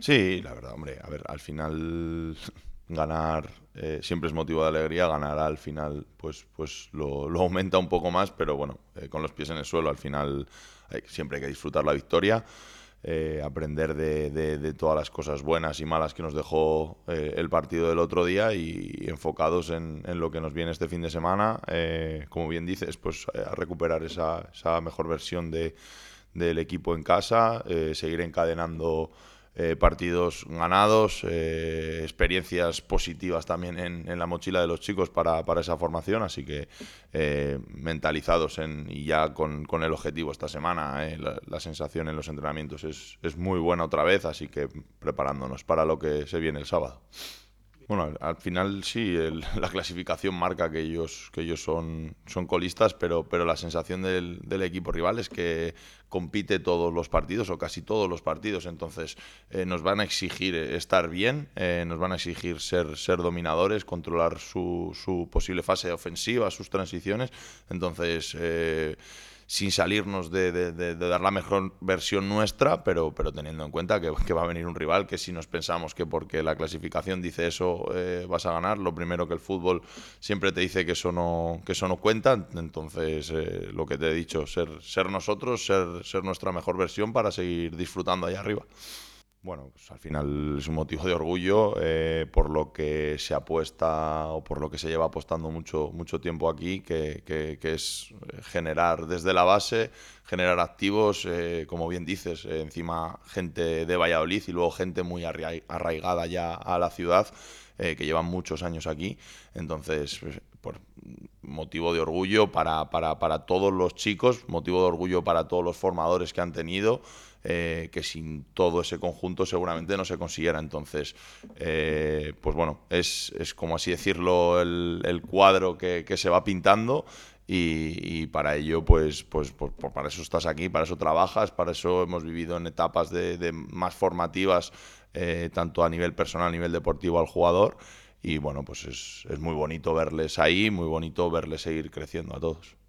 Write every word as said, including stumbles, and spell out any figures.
Sí, la verdad, hombre, a ver, al final ganar eh, siempre es motivo de alegría, ganar al final pues, pues lo, lo aumenta un poco más, pero bueno, eh, con los pies en el suelo, al final hay- siempre hay que disfrutar la victoria, eh, aprender de, de- de todas las cosas buenas y malas que nos dejó eh, el partido del otro día y enfocados en, en lo que nos viene este fin de semana, eh, como bien dices, pues eh, a recuperar esa, esa mejor versión de, del equipo en casa, eh, seguir encadenando eh, partidos ganados, eh, experiencias positivas también en, en, la mochila de los chicos para, para esa formación, así que eh, mentalizados en, y ya con, con, el objetivo esta semana, eh, la, la, sensación en los entrenamientos es, es muy buena otra vez, así que preparándonos para lo que se viene el sábado. Bueno, al, al final sí, el- la clasificación marca que ellos, que ellos son, son colistas, pero, pero la sensación del, del equipo rival es que compite todos los partidos o casi todos los partidos, entonces eh, nos van a exigir estar bien, eh, nos van a exigir ser, ser dominadores, controlar su, su posible fase ofensiva, sus transiciones, entonces... Eh, sin salirnos de, de, de, de dar la mejor versión nuestra, pero, pero teniendo en cuenta que, que, va a venir un rival que si nos pensamos que porque la clasificación dice eso eh, vas a ganar, lo primero que el fútbol siempre te dice que eso no, que eso no cuenta, entonces eh, lo que te he dicho, ser, ser nosotros, ser, ser nuestra mejor versión para seguir disfrutando allá arriba. Bueno, pues al final es un motivo de orgullo eh, por lo que se apuesta o por lo que se lleva apostando mucho, mucho tiempo aquí, que, que, que es generar desde la base, generar activos, eh, como bien dices, eh, encima gente de Valladolid y luego gente muy arraigada ya a la ciudad, eh, que llevan muchos años aquí. Entonces, pues, por motivo de orgullo para, para, para todos los chicos, motivo de orgullo para todos los formadores que han tenido. Eh, que sin todo ese conjunto seguramente no se consiguiera. Entonces, eh, pues bueno, es, es como así decirlo el, el cuadro que, que se va pintando y, y para ello, pues, pues, pues, pues para eso estás aquí, para eso trabajas, para eso hemos vivido en etapas de, de más formativas, eh, tanto a nivel personal, a nivel deportivo al jugador. Y bueno, pues es, es muy bonito verles ahí, muy bonito verles seguir creciendo a todos.